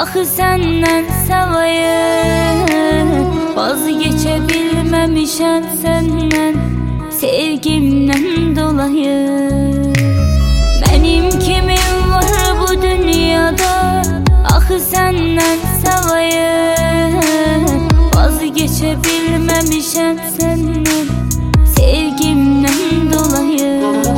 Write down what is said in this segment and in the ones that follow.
Axı səndən savayı vazgeçə bilməmişəm səndən, sevgimdən dolayı. Mənim kimin var bu dünyada, axı səndən savayı vazgeçə bilməmişəm səndən, sevgimdən dolayı.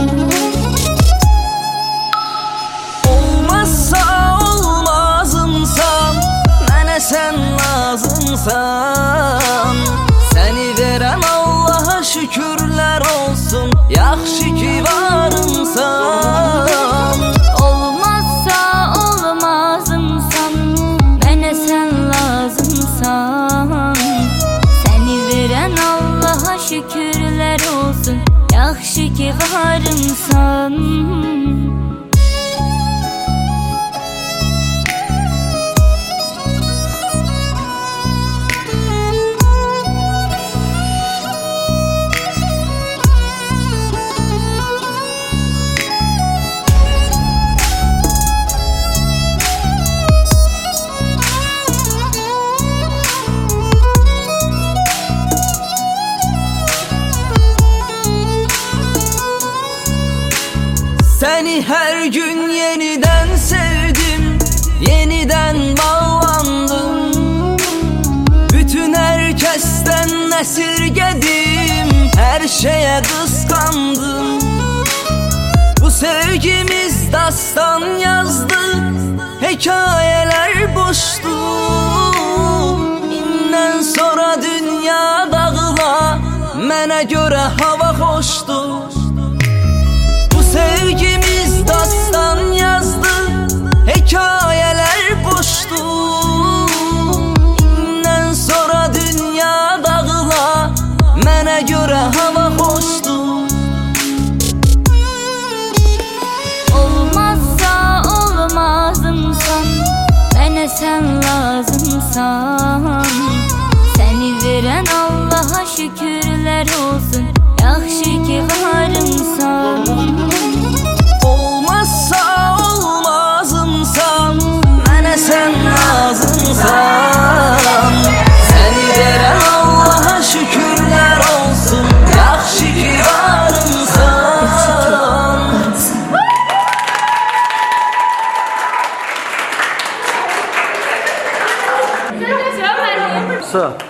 Olmazsa olmazımsan, mənə sən lazımsan. Səni verən Allaha şükürlər olsun, yaxşı ki varımsan. Olmazsa olmazımsan, mənə sən lazımsan. Səni verən Allaha şükürlər olsun, yaxşı ki varımsan. Seni her gün yeniden sevdim, yeniden bağlandım. Bütün herkesten esirgedim, her şeye kıskandım. Bu sevgimiz dastan yazdı, hikayeler boştu. İnden sonra dünya dağıla, mənə görə hava xoşdu. Sevgimiz dastan yazdı, hikayeler boştu. İnden sonra dünya dağıla, mənə görə hava xoşdu. Olmazsa olmazımsan, mənə sən lazımsan. Səni verən Allaha şükürlər olsun, yaxşı ki varımsan. Olmazsa olmazımsan, mənə sən lazımsan. Səni verən Allaha şükürlər olsun, yaxşı ki varımsan. Sağ.